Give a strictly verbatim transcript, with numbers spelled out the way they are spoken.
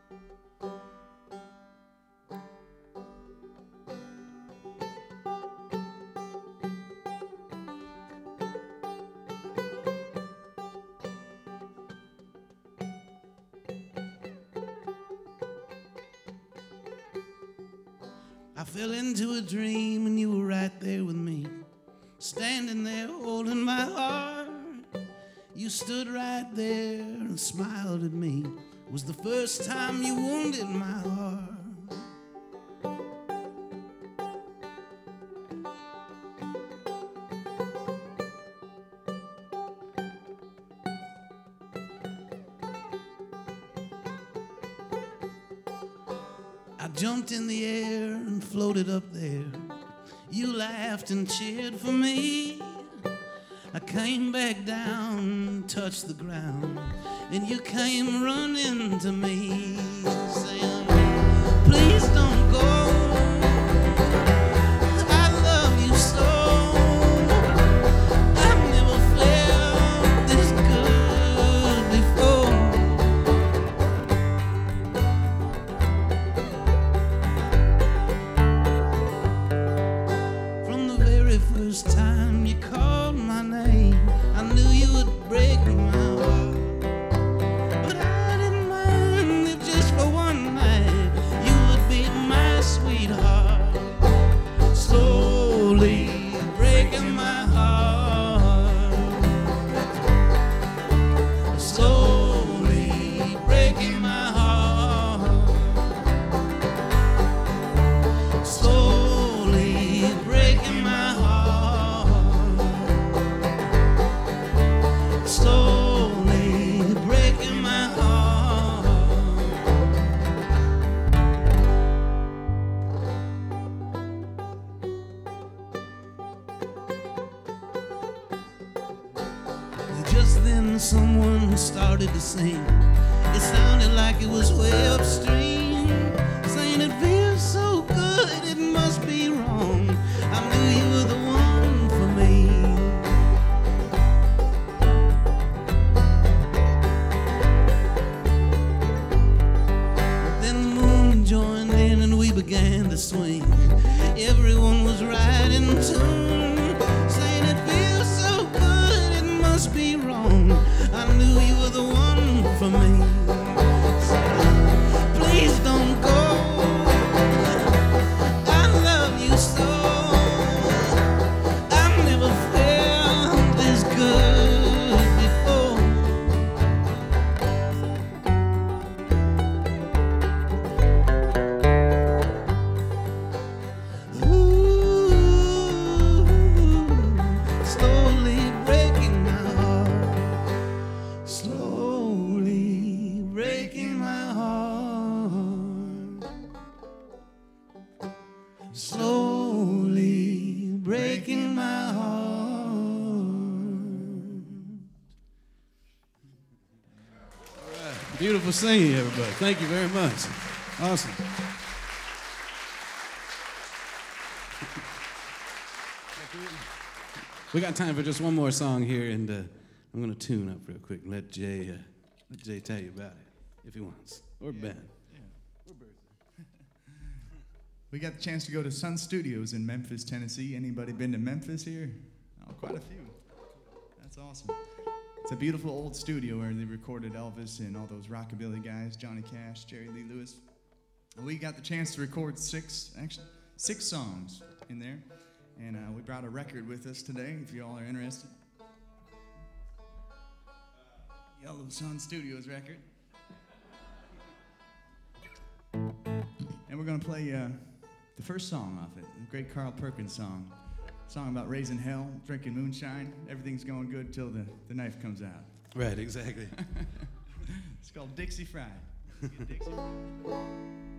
I fell into a dream and you were right there with me, standing there holding my heart. You stood right there and smiled at me. It was the first time you wounded my heart. I jumped in the air and floated up there. You laughed and cheered for me. I came back down and touched the ground, and you came running to me, saying, please don't go. I love you so. I've never felt this good before. From the very first time you called my name, I knew you would break my heart. But I didn't mind if just for one night you would be my sweetheart. Slowly breaking my heart. Slowly breaking my heart. Slowly breaking my heart. Slowly breaking my heart. Just then someone started to sing. It sounded like it was way upstream, saying it feels so good, it must be wrong. I knew you were the one for me. Then the moon joined in and we began to swing. Everyone was right in tune, saying it feels so good, it must be wrong. I knew you were the one for me. Saying, please don't go. I love you so. I've never felt this good before. Ooh, slowly breaking my heart. Slowly breaking my heart. Slowly breaking my heart. Beautiful singing, everybody. Thank you very much. Awesome. We got time for just one more song here, and uh, I'm going to tune up real quick and let Jay, uh, let Jay tell you about it, if he wants, or Ben. We got the chance to go to Sun Studios in Memphis, Tennessee. Anybody been to Memphis here? Oh, quite a few. That's awesome. It's a beautiful old studio where they recorded Elvis and all those rockabilly guys, Johnny Cash, Jerry Lee Lewis. And we got the chance to record six, actually, six songs in there. And uh, we brought a record with us today, if you all are interested. Yellow Sun Studios record. And we're going to play uh, the first song off it, the great Carl Perkins song. Song about raising hell, drinking moonshine. Everything's going good till the, the knife comes out. Right, exactly. It's called Dixie Fried. Let's get Dixie Fried.